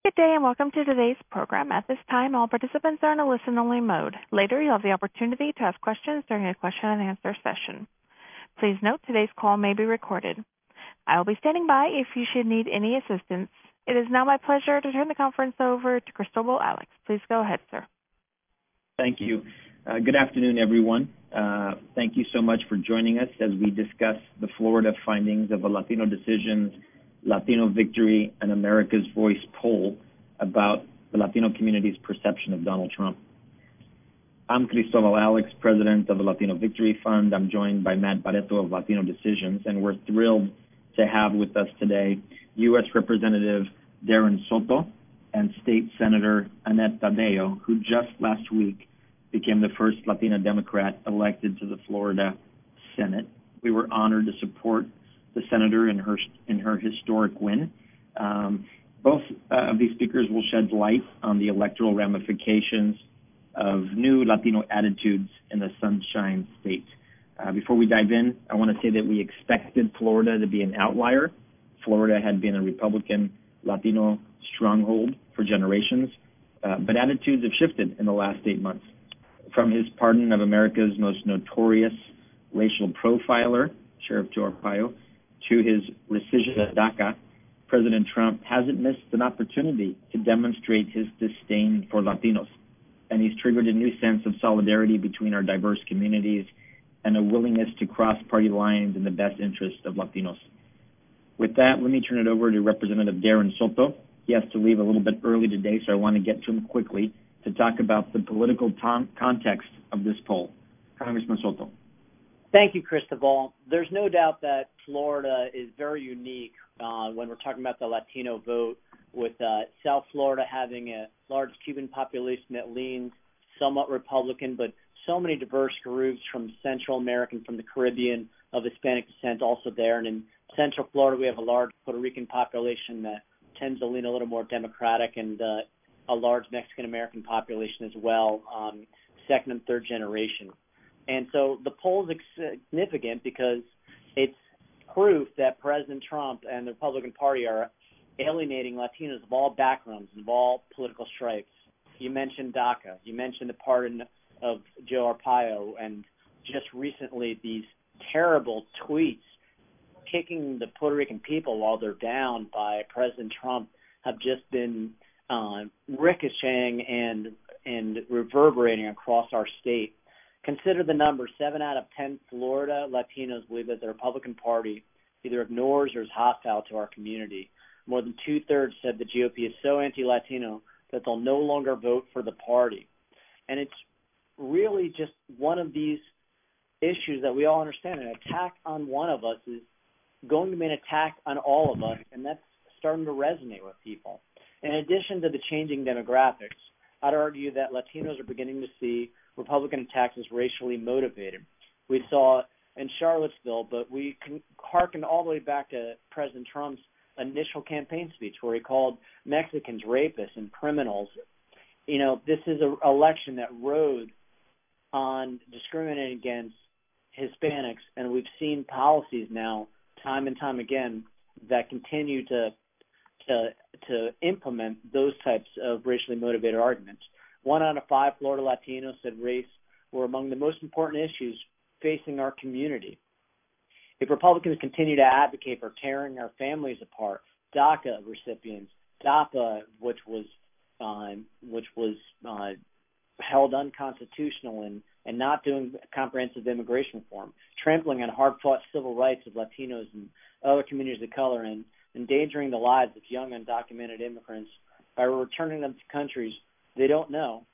Good day, and welcome to today's program. At this time, all participants are in a listen-only mode. Later, you'll have the opportunity to ask questions during a question-and-answer session. Please note today's call may be recorded. I will be standing by if you should need any assistance. It is now my pleasure to turn the conference over to Cristobal Alex. Please go ahead, sir. Thank you. Good afternoon, everyone. Thank you so much for joining us as we discuss the Florida findings of a Latino Decisions, Latino Victory, and America's Voice poll about the Latino community's perception of Donald Trump. I'm Cristobal Alex, president of the Latino Victory Fund. I'm joined by Matt Barreto of Latino Decisions, and we're thrilled to have with us today U.S. Representative Darren Soto and State Senator Annette Taddeo, who just last week became the first Latina Democrat elected to the Florida Senate. We were honored to support the senator in her historic win. Both of these speakers will shed light on the electoral ramifications of new Latino attitudes in the Sunshine State. Before we dive in, I want to say that we expected Florida to be an outlier. Florida had been a Republican Latino stronghold for generations, but attitudes have shifted in the last 8 months. From his pardon of America's most notorious racial profiler, Sheriff Joe Arpaio, to his rescission of DACA, President Trump hasn't missed an opportunity to demonstrate his disdain for Latinos, and he's triggered a new sense of solidarity between our diverse communities and a willingness to cross party lines in the best interest of Latinos. With that, let me turn it over to Representative Darren Soto. He has to leave a little bit early today, so I want to get to him quickly to talk about the political context of this poll. Congressman Soto. Thank you, Cristobal. There's no doubt that Florida is very unique when we're talking about the Latino vote, with South Florida having a large Cuban population that leans somewhat Republican, but so many diverse groups from Central American, from the Caribbean, of Hispanic descent also there. And in Central Florida, we have a large Puerto Rican population that tends to lean a little more Democratic, and a large Mexican-American population as well, second and third generation. And so the poll is significant because it's proof that President Trump and the Republican Party are alienating Latinos of all backgrounds, of all political stripes. You mentioned DACA. You mentioned the pardon of Joe Arpaio, and just recently these terrible tweets kicking the Puerto Rican people while they're down by President Trump have just been ricocheting and reverberating across our state. Consider the numbers. 7 out of 10 Florida Latinos believe that the Republican Party either ignores or is hostile to our community. More than 2/3 said the GOP is so anti-Latino that they'll no longer vote for the party. And it's really just one of these issues that we all understand. An attack on one of us is going to be an attack on all of us, and that's starting to resonate with people. In addition to the changing demographics, I'd argue that Latinos are beginning to see Republican attacks as racially motivated. We saw in Charlottesville, but we can harken all the way back to President Trump's initial campaign speech where he called Mexicans rapists and criminals. You know, this is an election that rode on discriminating against Hispanics, and we've seen policies now time and time again that continue to implement those types of racially motivated arguments. 1 out of 5 Florida Latinos said race were among the most important issues facing our community. If Republicans continue to advocate for tearing our families apart, DACA recipients, DAPA, which was held unconstitutional and not doing comprehensive immigration reform, trampling on hard-fought civil rights of Latinos and other communities of color, and endangering the lives of young undocumented immigrants by returning them to countries they don't know,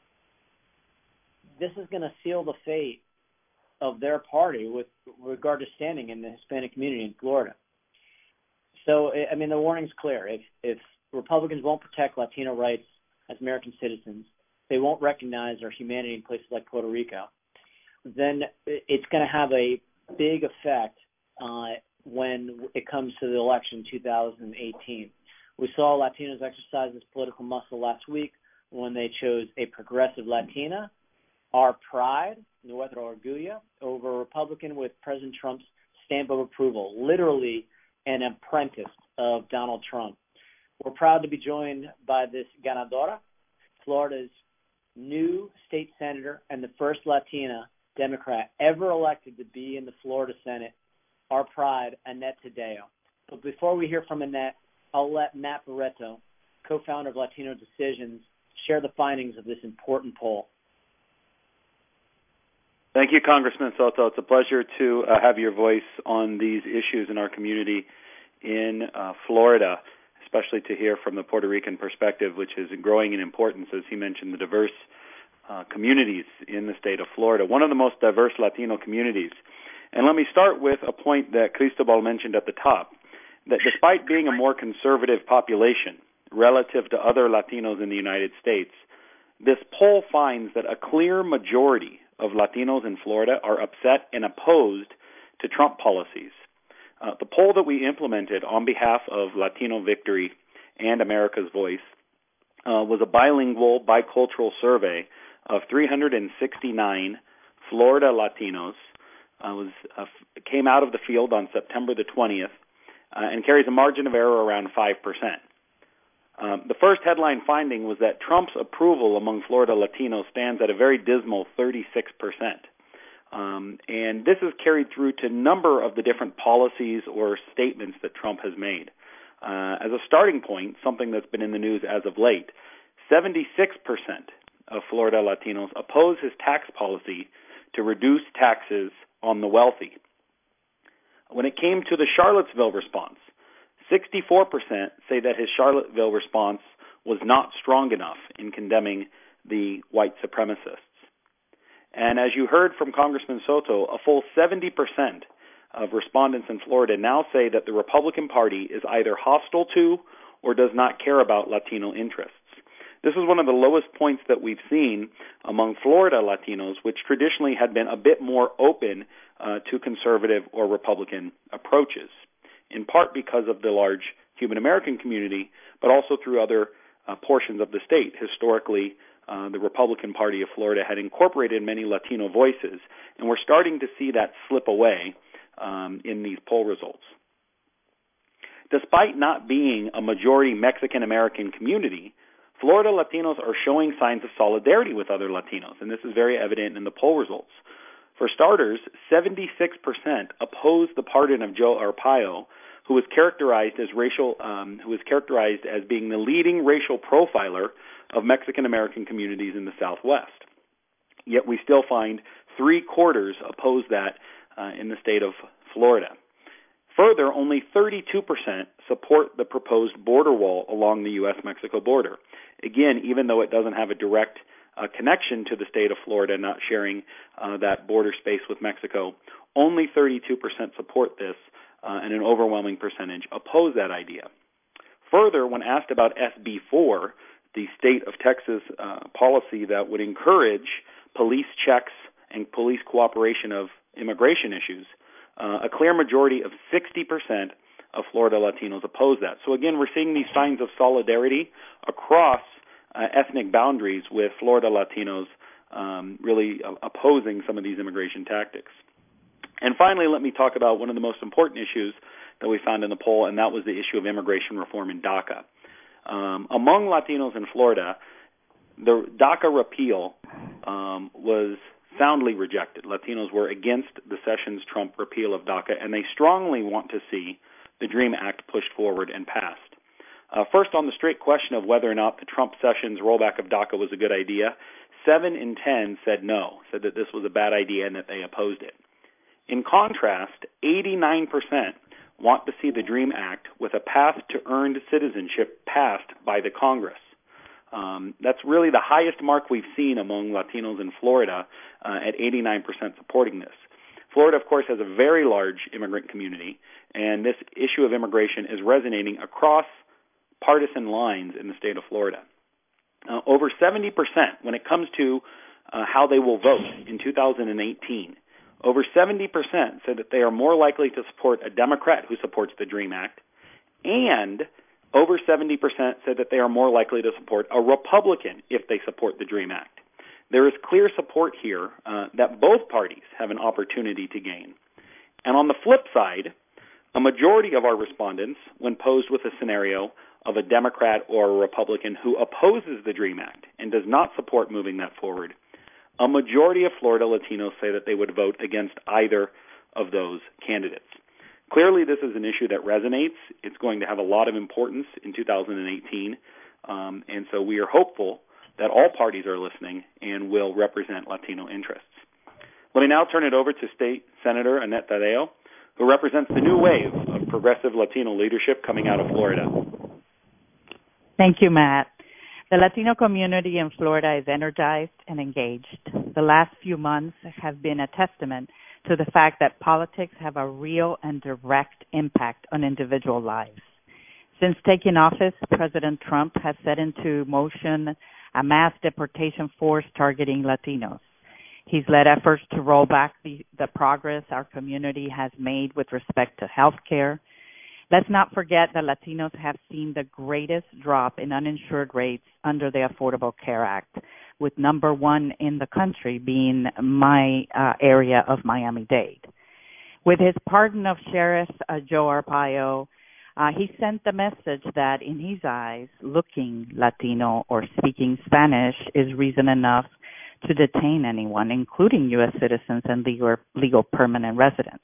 this is going to seal the fate of their party with regard to standing in the Hispanic community in Florida. So, I mean, the warning's clear. If Republicans won't protect Latino rights as American citizens, they won't recognize our humanity in places like Puerto Rico, then it's going to have a big effect when it comes to the election in 2018. We saw Latinos exercise this political muscle last week when they chose a progressive Latina, our pride, Nuestro Orgullo, over a Republican with President Trump's stamp of approval, literally an apprentice of Donald Trump. We're proud to be joined by this ganadora, Florida's new state senator and the first Latina Democrat ever elected to be in the Florida Senate, our pride, Annette Taddeo. But before we hear from Annette, I'll let Matt Barreto, co-founder of Latino Decisions, share the findings of this important poll. Thank you, Congressman Soto. It's a pleasure to have your voice on these issues in our community in Florida, especially to hear from the Puerto Rican perspective, which is growing in importance, as he mentioned, the diverse communities in the state of Florida, one of the most diverse Latino communities. And let me start with a point that Cristobal mentioned at the top, that despite being a more conservative population relative to other Latinos in the United States, this poll finds that a clear majority of Latinos in Florida are upset and opposed to Trump policies. The poll that we implemented on behalf of Latino Victory and America's Voice was a bilingual, bicultural survey of 369 Florida Latinos. Came out of the field on September the 20th and carries a margin of error around 5%. The first headline finding was that Trump's approval among Florida Latinos stands at a very dismal 36%. And this is carried through to a number of the different policies or statements that Trump has made. As a starting point, something that's been in the news as of late, 76% of Florida Latinos oppose his tax policy to reduce taxes on the wealthy. When it came to the Charlottesville response, 64% say that his Charlottesville response was not strong enough in condemning the white supremacists. And as you heard from Congressman Soto, a full 70% of respondents in Florida now say that the Republican Party is either hostile to or does not care about Latino interests. This is one of the lowest points that we've seen among Florida Latinos, which traditionally had been a bit more open to conservative or Republican approaches, in part because of the large Cuban-American community, but also through other portions of the state. Historically, the Republican Party of Florida had incorporated many Latino voices, and we're starting to see that slip away in these poll results. Despite not being a majority Mexican-American community, Florida Latinos are showing signs of solidarity with other Latinos, and this is very evident in the poll results. For starters, 76% oppose the pardon of Joe Arpaio, who was characterized as being the leading racial profiler of Mexican American communities in the Southwest. Yet we still find 3/4 oppose that in the state of Florida. Further, only 32% support the proposed border wall along the U.S.-Mexico border. Again, even though it doesn't have a direct connection to the state of Florida, not sharing that border space with Mexico, only 32% support this, and an overwhelming percentage oppose that idea. Further, when asked about SB 4, the state of Texas policy that would encourage police checks and police cooperation of immigration issues, a clear majority of 60% of Florida Latinos oppose that. So again, we're seeing these signs of solidarity across ethnic boundaries with Florida Latinos really opposing some of these immigration tactics. And finally, let me talk about one of the most important issues that we found in the poll, and that was the issue of immigration reform in DACA. Among Latinos in Florida, the DACA repeal was soundly rejected. Latinos were against the Sessions-Trump repeal of DACA, and they strongly want to see the DREAM Act pushed forward and passed. First, on the straight question of whether or not the Trump-Sessions rollback of DACA was a good idea, 7 in 10 said no, said that this was a bad idea and that they opposed it. In contrast, 89% want to see the DREAM Act with a path to earned citizenship passed by the Congress. That's really the highest mark we've seen among Latinos in Florida at 89% supporting this. Florida, of course, has a very large immigrant community, and this issue of immigration is resonating across partisan lines in the state of Florida. Over 70%, when it comes to how they will vote in 2018, over 70% said that they are more likely to support a Democrat who supports the DREAM Act, and over 70% said that they are more likely to support a Republican if they support the DREAM Act. There is clear support here that both parties have an opportunity to gain. And on the flip side, a majority of our respondents, when posed with a scenario of a Democrat or a Republican who opposes the DREAM Act and does not support moving that forward, a majority of Florida Latinos say that they would vote against either of those candidates. Clearly, this is an issue that resonates. It's going to have a lot of importance in 2018, and so we are hopeful that all parties are listening and will represent Latino interests. Let me now turn it over to State Senator Annette Taddeo, who represents the new wave of progressive Latino leadership coming out of Florida. Thank you, Matt. The Latino community in Florida is energized and engaged. The last few months have been a testament to the fact that politics have a real and direct impact on individual lives. Since taking office, President Trump has set into motion a mass deportation force targeting Latinos. He's led efforts to roll back the progress our community has made with respect to health care. Let's not forget that Latinos have seen the greatest drop in uninsured rates under the Affordable Care Act, with number one in the country being my area of Miami-Dade. With his pardon of Sheriff Joe Arpaio, he sent the message that in his eyes, looking Latino or speaking Spanish is reason enough to detain anyone, including U.S. citizens and legal permanent residents.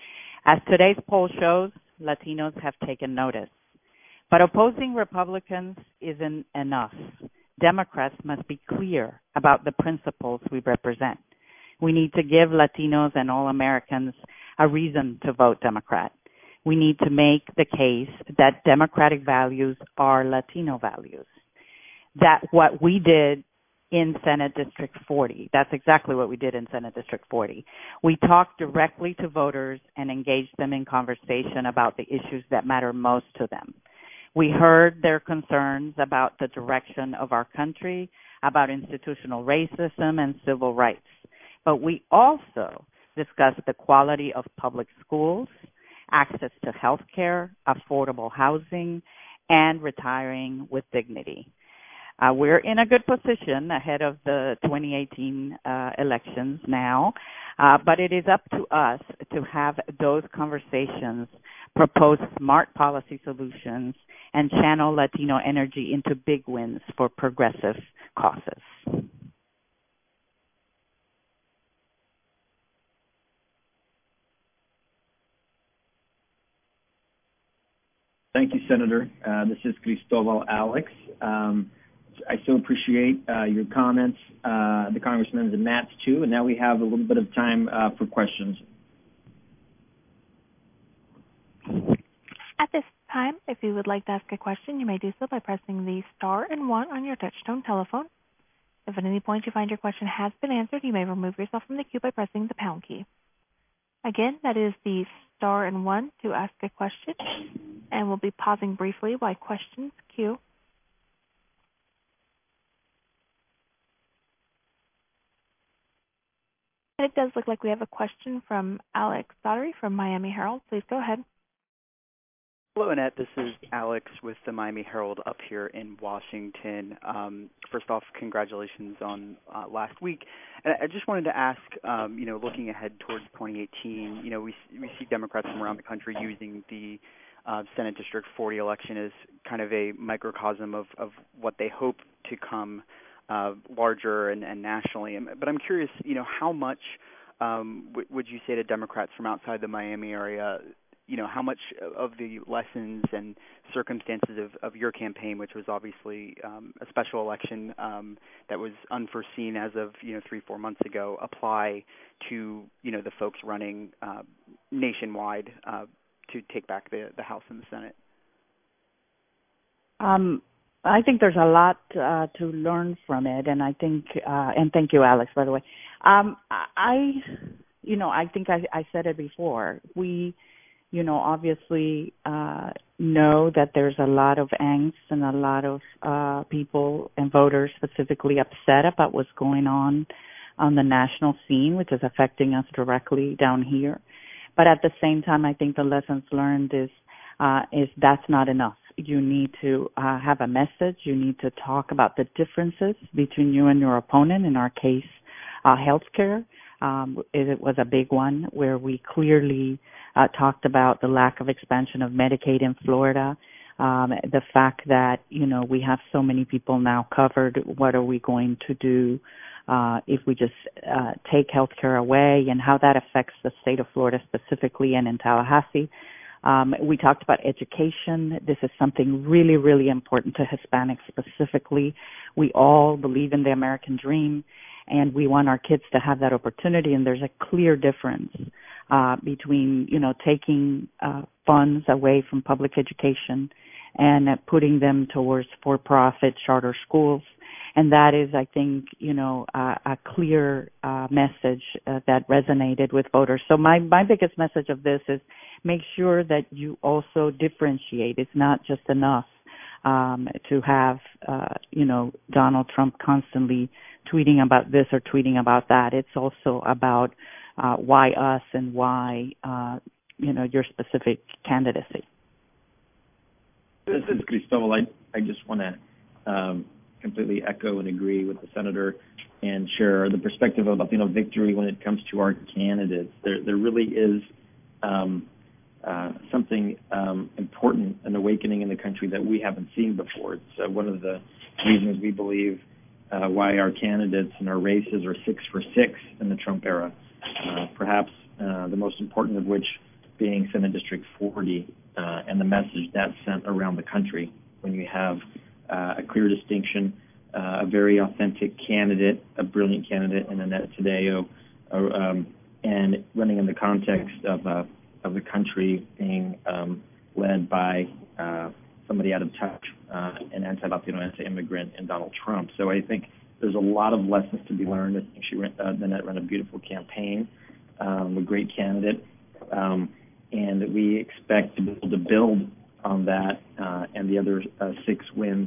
As today's poll shows, Latinos have taken notice. But opposing Republicans isn't enough. Democrats must be clear about the principles we represent. We need to give Latinos and all Americans a reason to vote Democrat. We need to make the case that democratic values are Latino values. That what we did in Senate District 40, that's exactly what we did in Senate District 40. We talked directly to voters and engaged them in conversation about the issues that matter most to them. We heard their concerns about the direction of our country, about institutional racism and civil rights. But we also discussed the quality of public schools, access to health care, affordable housing, and retiring with dignity. We're in a good position ahead of the 2018 elections now, but it is up to us to have those conversations, propose smart policy solutions, and channel Latino energy into big wins for progressive causes. Thank you, Senator. This is Cristobal Alex. I so appreciate your comments, the Congressman's and Matt's too, and now we have a little bit of time for questions. At this time, if you would like to ask a question, you may do so by pressing the star and 1 on your touch-tone telephone. If at any point you find your question has been answered, you may remove yourself from the queue by pressing the pound key. Again, that is the star and 1 to ask a question, and we'll be pausing briefly while questions queue. And it does look like we have a question from Alex Daughtery from Miami Herald. Please go ahead. Hello, Annette. This is Alex with the Miami Herald up here in Washington. First off, congratulations on last week. And I just wanted to ask, looking ahead towards 2018, we see Democrats from around the country using the Senate District 40 election as kind of a microcosm of what they hope to come larger and nationally. But I'm curious, how much would you say to Democrats from outside the Miami area, how much of the lessons and circumstances of your campaign, which was obviously a special election that was unforeseen as of 3-4 months ago, apply to the folks running nationwide to take back the House and the Senate? I think there's a lot to learn from it, and I think, and thank you, Alex, by the way. I think I said it before. We, obviously know that there's a lot of angst and a lot of people and voters specifically upset about what's going on the national scene, which is affecting us directly down here. But at the same time, I think the lessons learned is that's not enough. You need to have a message. You need to talk about the differences between you and your opponent, in our case, healthcare. It was a big one where we clearly talked about the lack of expansion of Medicaid in Florida, The fact that, we have so many people now covered, what are we going to do if we just take healthcare away, and how that affects the state of Florida specifically and in Tallahassee. We talked about education. This is something really, really important to Hispanics specifically. We all believe in the American dream, and we want our kids to have that opportunity, and there's a clear difference between, taking funds away from public education and putting them towards for-profit charter schools. And that is, I think, a clear message that resonated with voters. So my biggest message of this is make sure that you also differentiate. It's not just enough to have, Donald Trump constantly tweeting about this or tweeting about that. It's also about why us and why, your specific candidacy. This is Cristobal. I just want to completely echo and agree with the senator and share the perspective of Latino victory when it comes to our candidates. There really is something important, an awakening in the country that we haven't seen before. It's one of the reasons we believe why our candidates and our races are 6 for 6 in the Trump era. Perhaps the most important of which being Senate District 40 and the message that's sent around the country when you have a clear distinction, a very authentic candidate, a brilliant candidate in Annette Taddeo, and running in the context of the country being led by somebody out of touch, an anti-Latino, anti-immigrant, and Donald Trump. So I think there's a lot of lessons to be learned. I think Annette ran a beautiful campaign, a great candidate, and we expect to be able to build on that and the other 6 wins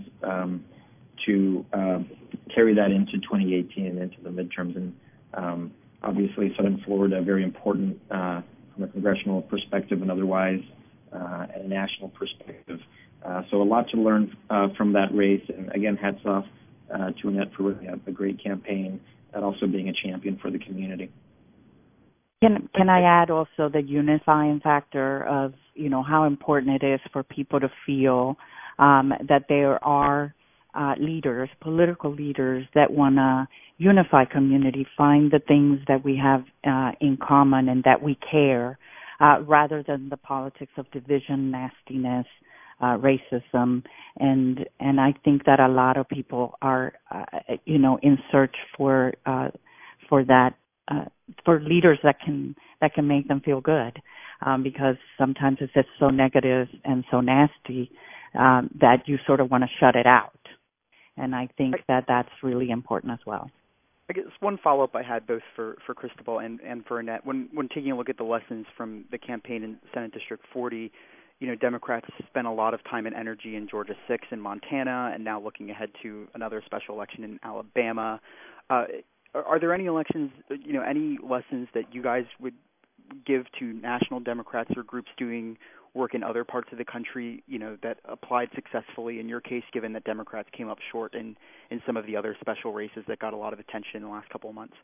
to carry that into 2018 and into the midterms. And obviously, Southern Florida, very important from a congressional perspective and otherwise, and a national perspective. So a lot to learn from that race. And again, hats off to Annette for really a great campaign and also being a champion for the community. Can I add also the unifying factor of, how important it is for people to feel that there are leaders, political leaders that want to unify community, find the things that we have in common and that we care, rather than the politics of division, nastiness, racism. And I think that a lot of people are, in search for that, for leaders that can make them feel good, because sometimes it's just so negative and so nasty that you sort of want to shut it out. And I think that that's really important as well. I guess one follow-up I had both for Cristobal and for Annette, when taking a look at the lessons from the campaign in Senate District 40, Democrats spent a lot of time and energy in Georgia 6 and Montana, and now looking ahead to another special election in Alabama. Are there any elections, any lessons that you guys would give to national Democrats or groups doing work in other parts of the country, that applied successfully in your case, given that Democrats came up short in some of the other special races that got a lot of attention in the last couple of months?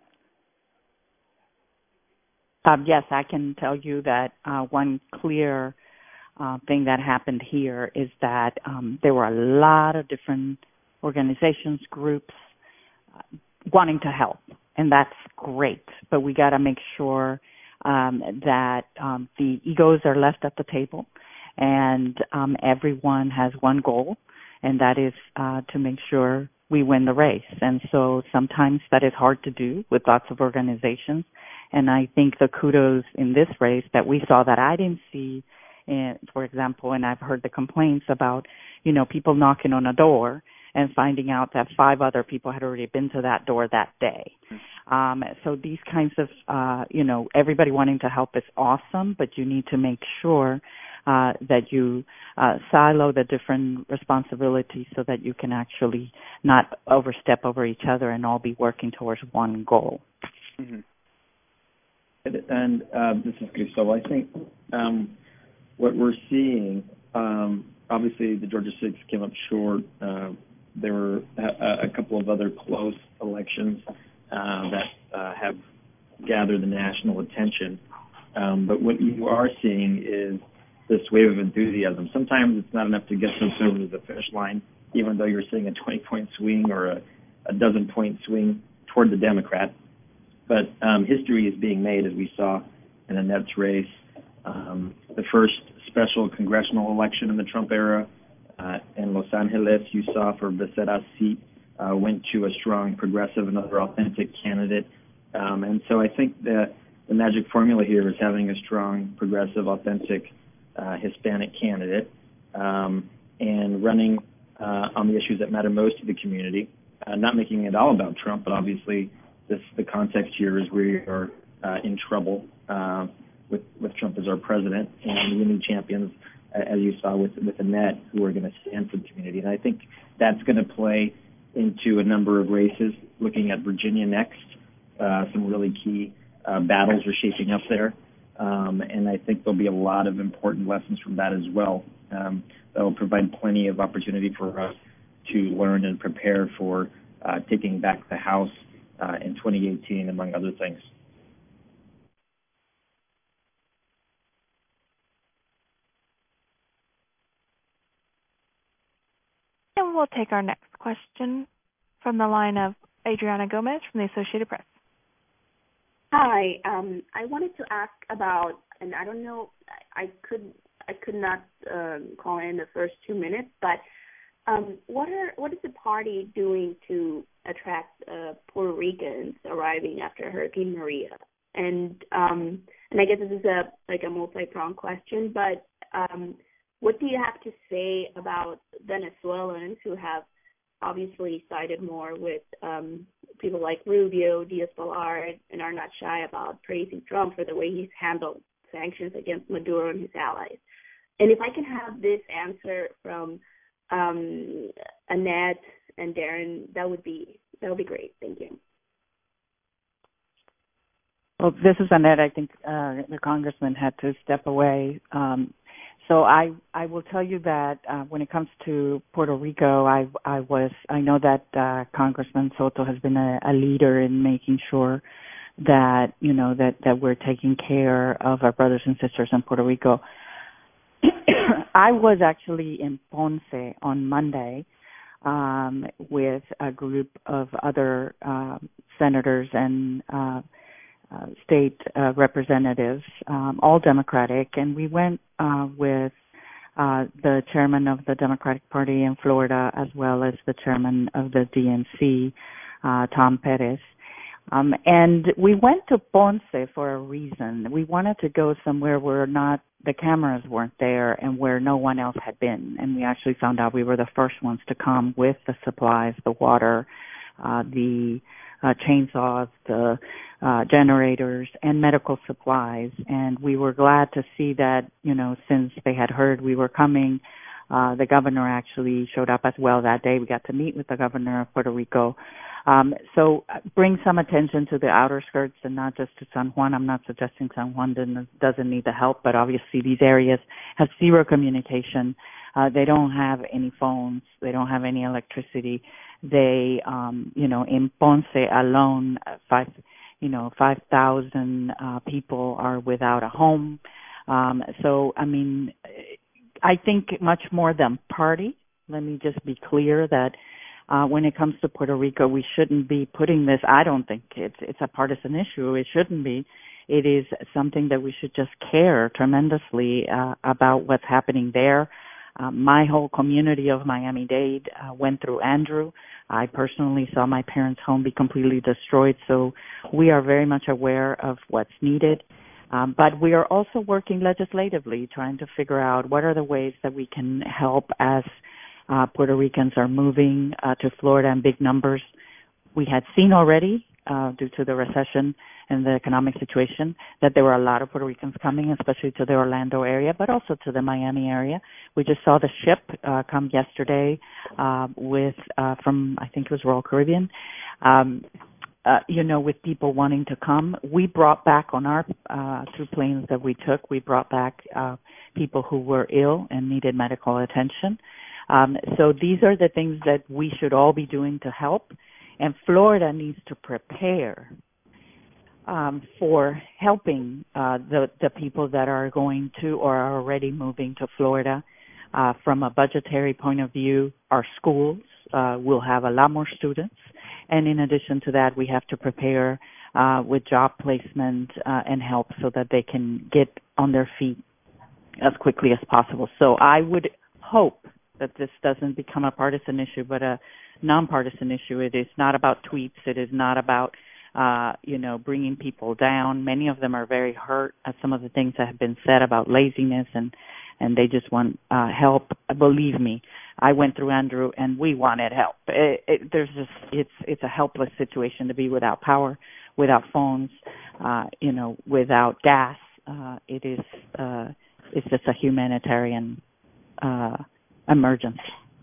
Yes, I can tell you that one clear thing that happened here is that there were a lot of different organizations, groups, wanting to help, and that's great. But we got to make sure that the egos are left at the table, and everyone has one goal, and that is to make sure we win the race. And so sometimes that is hard to do with lots of organizations. And I think the kudos in this race that we saw that I didn't see, for example, and I've heard the complaints about, people knocking on a door and finding out that 5 other people had already been to that door that day. So these kinds of, everybody wanting to help is awesome, but you need to make sure that you silo the different responsibilities so that you can actually not overstep over each other and all be working towards one goal. Mm-hmm. And this is Cristobal. I think what we're seeing, obviously the Georgia 6 came up short. There were a couple of other close elections that have gathered the national attention. But what you are seeing is this wave of enthusiasm. Sometimes it's not enough to get folks over to the finish line, even though you're seeing a 20-point swing or a dozen-point swing toward the Democrat. But history is being made, as we saw in Annette's race. The first special congressional election in the Trump era in Los Angeles, you saw for Becerra's seat, went to a strong progressive, another authentic candidate. And so I think that the magic formula here is having a strong, progressive, authentic Hispanic candidate and running on the issues that matter most to the community, not making it all about Trump, but obviously the context here is we are in trouble with Trump as our president, and we need champions, as you saw with Annette, who are going to stand for the community. And I think that's going to play into a number of races, looking at Virginia next. Some really key battles are shaping up there. And I think there'll be a lot of important lessons from that as well. That will provide plenty of opportunity for us to learn and prepare for taking back the House in 2018, among other things. And we'll take our next question from the line of Adriana Gomez from the Associated Press. Hi, I wanted to ask about, and I don't know, I could not call in the first 2 minutes, but what is the party doing to attract Puerto Ricans arriving after Hurricane Maria? And I guess this is a multi-pronged question, but what do you have to say about Venezuelans who have obviously sided more with people like Rubio, Diaz-Balart, and are not shy about praising Trump for the way he's handled sanctions against Maduro and his allies? And if I can have this answer from Annette and Darren, that would be great. Thank you. Well, this is Annette. I think the congressman had to step away. So I will tell you that when it comes to Puerto Rico, I know that Congressman Soto has been a leader in making sure that that we're taking care of our brothers and sisters in Puerto Rico. I was actually in Ponce on Monday with a group of other senators and state representatives, all Democratic, and we went with the chairman of the Democratic Party in Florida as well as the chairman of the DNC, Tom Perez. And we went to Ponce for a reason. We wanted to go somewhere where the cameras weren't there and where no one else had been. And we actually found out we were the first ones to come with the supplies, the water, the chainsaws, the generators, and medical supplies. And we were glad to see that, since they had heard we were coming, the governor actually showed up as well that day. We got to meet with the governor of Puerto Rico. So bring some attention to the outer skirts and not just to San Juan. I'm not suggesting San Juan doesn't need the help, but obviously these areas have zero communication. They don't have any phones. They don't have any electricity. They, in Ponce alone, 5,000 people are without a home. So, I think much more than party. Let me just be clear that when it comes to Puerto Rico, we shouldn't be putting this. I don't think it's a partisan issue. It shouldn't be. It is something that we should just care tremendously about what's happening there. My whole community of Miami-Dade went through Andrew. I personally saw my parents' home be completely destroyed, so we are very much aware of what's needed. But we are also working legislatively, trying to figure out what are the ways that we can help as Puerto Ricans are moving to Florida in big numbers. We had seen already, due to the recession and the economic situation, that there were a lot of Puerto Ricans coming, especially to the Orlando area, but also to the Miami area. We just saw the ship come yesterday from, I think it was Royal Caribbean, with people wanting to come. We brought back on our 2 planes that we took, we brought back people who were ill and needed medical attention. So these are the things that we should all be doing to help. And Florida needs to prepare for helping the people that are going to or are already moving to Florida. From a budgetary point of view, our schools will have a lot more students. And in addition to that, we have to prepare with job placement and help so that they can get on their feet as quickly as possible. So I would hope that this doesn't become a partisan issue, but a nonpartisan issue. It is not about tweets. It is not about bringing people down. Many of them are very hurt at some of the things that have been said about laziness and they just want help. Believe me, I went through Andrew and we wanted help. It's a helpless situation to be without power, without phones, without gas. It's just a humanitarian emergency.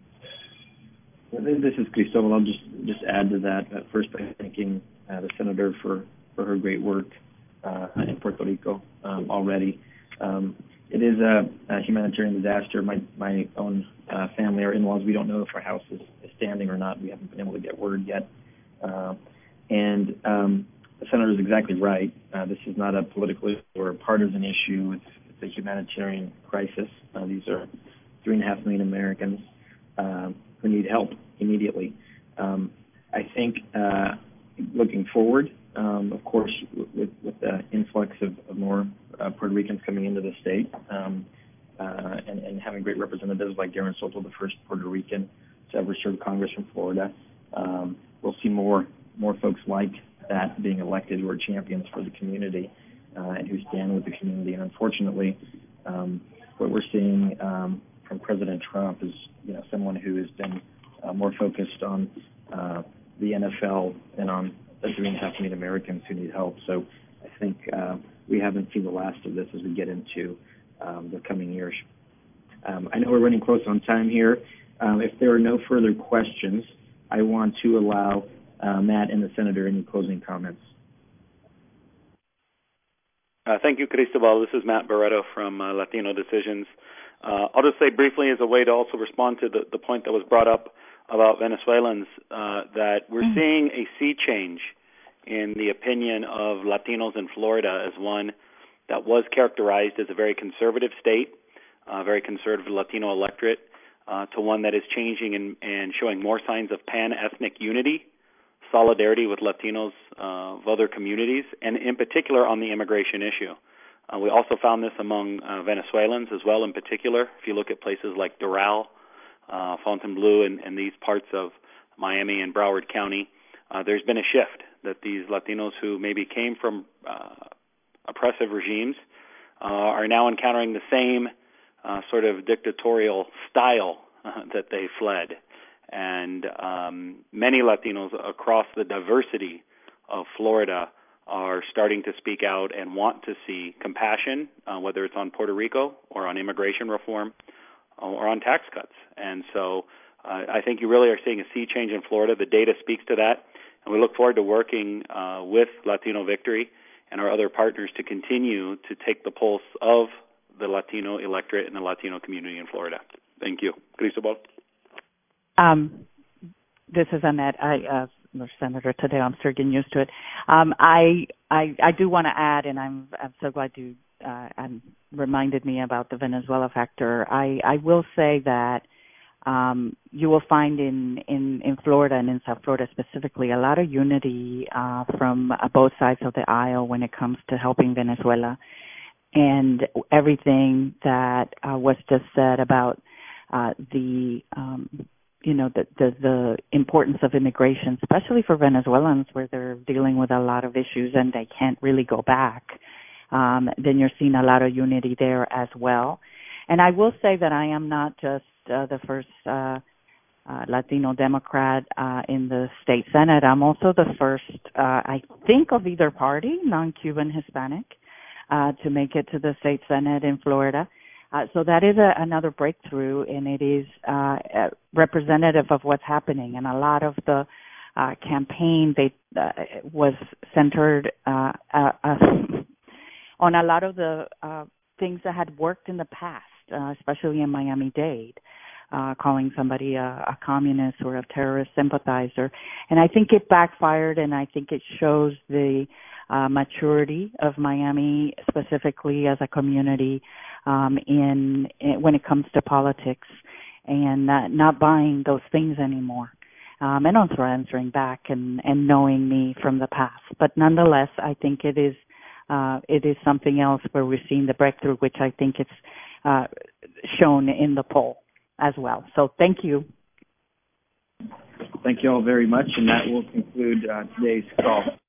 This is Cristobal. I'll just add to that. First, by thanking the senator for her great work in Puerto Rico already. It is a humanitarian disaster. My own family, our in-laws, we don't know if our house is standing or not. We haven't been able to get word yet. And the senator is exactly right. This is not a political or a partisan issue. It's a humanitarian crisis. These are 3.5 million Americans who need help immediately. I think looking forward, of course, with the influx of more Puerto Ricans coming into the state and having great representatives like Darren Soto, the first Puerto Rican to ever serve Congress from Florida, we'll see more folks like that being elected who are champions for the community and who stand with the community. And unfortunately, what we're seeing from President Trump is someone who has been more focused on the NFL and on the 3.5 million Americans who need help. So I think we haven't seen the last of this as we get into the coming years. I know we're running close on time here. If there are no further questions, I want to allow Matt and the Senator any closing comments. Thank you, Cristobal. This is Matt Barreto from Latino Decisions. I'll just say briefly as a way to also respond to the point that was brought up about Venezuelans, that we're seeing a sea change in the opinion of Latinos in Florida as one that was characterized as a very conservative state, a very conservative Latino electorate, to one that is changing and showing more signs of pan-ethnic unity, solidarity with Latinos of other communities, and in particular on the immigration issue. We also found this among Venezuelans as well, in particular. If you look at places like Doral, Fontainebleau, and these parts of Miami and Broward County, there's been a shift that these Latinos who maybe came from oppressive regimes are now encountering the same sort of dictatorial style that they fled. And many Latinos across the diversity of Florida are starting to speak out and want to see compassion, whether it's on Puerto Rico or on immigration reform or on tax cuts. And so I think you really are seeing a sea change in Florida. The data speaks to that. And we look forward to working with Latino Victory and our other partners to continue to take the pulse of the Latino electorate and the Latino community in Florida. Thank you. Cristobal? This is Annette. Senator Tadeo, I'm still getting used to it. I do want to add, and I'm so glad you reminded me about the Venezuela factor. I will say that you will find in Florida and in South Florida specifically a lot of unity from both sides of the aisle when it comes to helping Venezuela. And everything that was just said about the importance of immigration, especially for Venezuelans where they're dealing with a lot of issues and they can't really go back, then you're seeing a lot of unity there as well. And I will say that I am not just the first Latino Democrat in the state Senate. I'm also the first, I think, of either party, non-Cuban Hispanic, to make it to the state Senate in Florida. So that is another breakthrough, and it is representative of what's happening. And a lot of the campaign was centered on a lot of the things that had worked in the past, especially in Miami-Dade. calling somebody a communist or a terrorist sympathizer. And I think it backfired, and I think it shows the maturity of Miami, specifically as a community, in when it comes to politics, and not buying those things anymore. And also answering back and knowing me from the past. But nonetheless, I think it is something else where we're seeing the breakthrough, which I think it's shown in the poll as well. So thank you. Thank you all very much, and that will conclude today's call.